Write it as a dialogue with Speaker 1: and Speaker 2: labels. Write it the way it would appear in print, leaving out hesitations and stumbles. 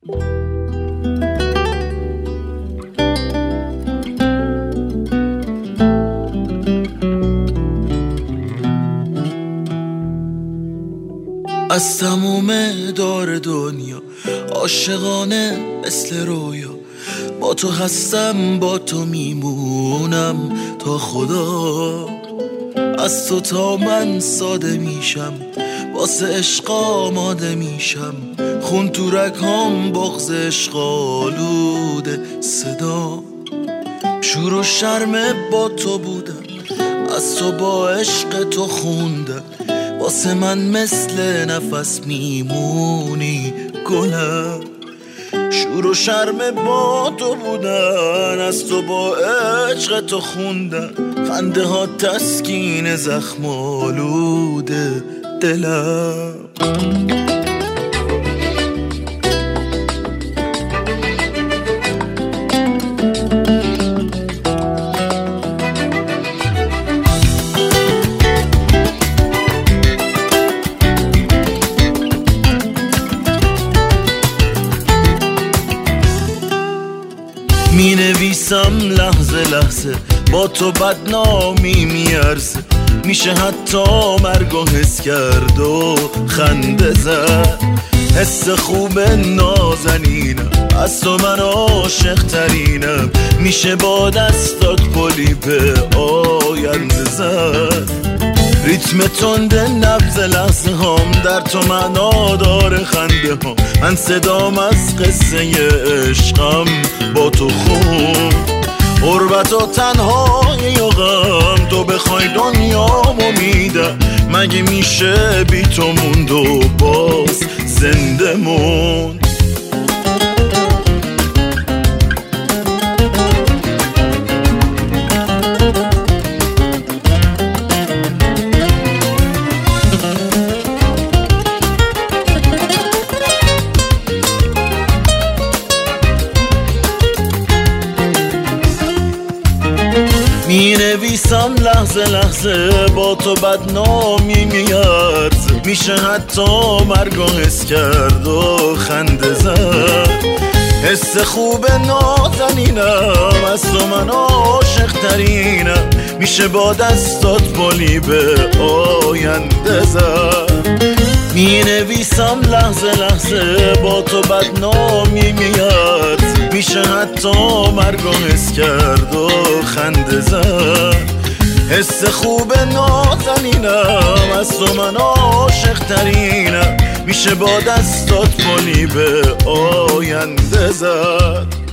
Speaker 1: از تموم دار دنیا عاشقانه مثل رویا، با تو هستم با تو میمونم تا خدا. از تو تا من ساده میشم، واسه عشق آماده میشم، خون تو رگام بغض عشق آلوده صدا. شور و شرم با تو بودم، از تو با عشق تو خوندم، واسه من مثل نفس میمونی گلم. شور و شرم با تو بودن، از تو با عشق تو خوندن، خنده ها تسکین زخم آلوده دلم. می نویسم لحظه لحظه، با تو بدنامی میارزه، میشه حتی مرگ و حس کرد و خنده زد. حس خوب نازنینم، از تو من عاشق ترینم، میشه با دستات پلی به آینده زد. ریتم تند نبض لحظه هم در تو معنا داره، خنده هم من صدام از قصه عشقم با تو خون. غربت و تنهایی و غم، تو بخوای دنیامو میدم، مگه میشه بی تو موند و باز زنده موند. می نویسم لحظه لحظه، با تو بدنامی میارزه، میشه حتی مرگ و حس کرد و خنده زد. حس خوب نازنینم، از تو من عاشق ترینم، میشه با دستات پلی به آینده زد. می نویسم لحظه لحظه، با تو بدنامی میارزه، میشه حتی مرگ و حس کرد و خنده زد. حس خوب نازنینم، از تو من عاشق ترینم، میشه با دستات پلی به آینده زد.